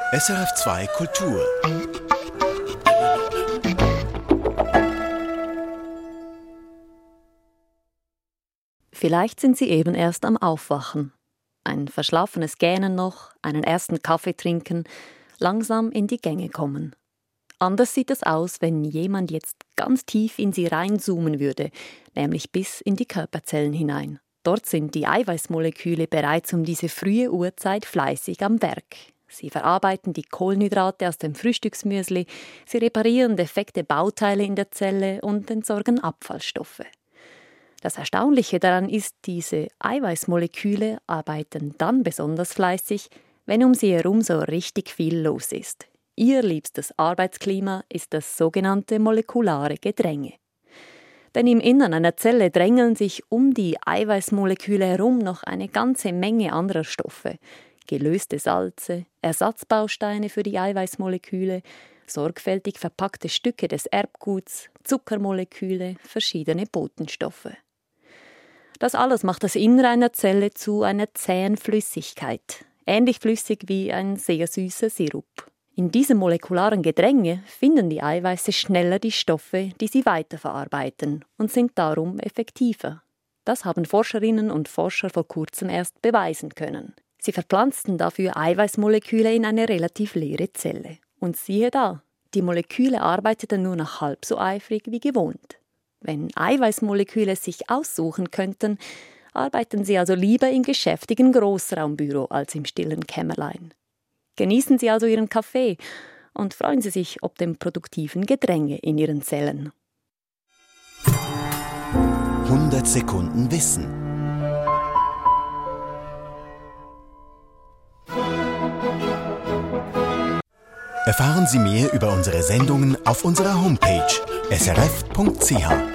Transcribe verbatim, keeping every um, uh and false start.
S R F zwei Kultur. Vielleicht sind Sie eben erst am Aufwachen. Ein verschlafenes Gähnen noch, einen ersten Kaffee trinken, langsam in die Gänge kommen. Anders sieht es aus, wenn jemand jetzt ganz tief in Sie reinzoomen würde, nämlich bis in die Körperzellen hinein. Dort sind die Eiweißmoleküle bereits um diese frühe Uhrzeit fleißig am Werk. Sie verarbeiten die Kohlenhydrate aus dem Frühstücksmüsli, sie reparieren defekte Bauteile in der Zelle und entsorgen Abfallstoffe. Das Erstaunliche daran ist, diese Eiweißmoleküle arbeiten dann besonders fleißig, wenn um sie herum so richtig viel los ist. Ihr liebstes Arbeitsklima ist das sogenannte molekulare Gedränge. Denn im Innern einer Zelle drängeln sich um die Eiweißmoleküle herum noch eine ganze Menge anderer Stoffe. Gelöste Salze, Ersatzbausteine für die Eiweißmoleküle, sorgfältig verpackte Stücke des Erbguts, Zuckermoleküle, verschiedene Botenstoffe. Das alles macht das Innere einer Zelle zu einer zähen Flüssigkeit, ähnlich flüssig wie ein sehr süßer Sirup. In diesem molekularen Gedränge finden die Eiweiße schneller die Stoffe, die sie weiterverarbeiten und sind darum effektiver. Das haben Forscherinnen und Forscher vor kurzem erst beweisen können. Sie verpflanzten dafür Eiweißmoleküle in eine relativ leere Zelle. Und siehe da, die Moleküle arbeiteten nur noch halb so eifrig wie gewohnt. Wenn Eiweißmoleküle es sich aussuchen könnten, arbeiten sie also lieber im geschäftigen Großraumbüro als im stillen Kämmerlein. Genießen Sie also Ihren Kaffee und freuen Sie sich ob dem produktiven Gedränge in Ihren Zellen. hundert Sekunden Wissen. Erfahren Sie mehr über unsere Sendungen auf unserer Homepage s r f punkt c h.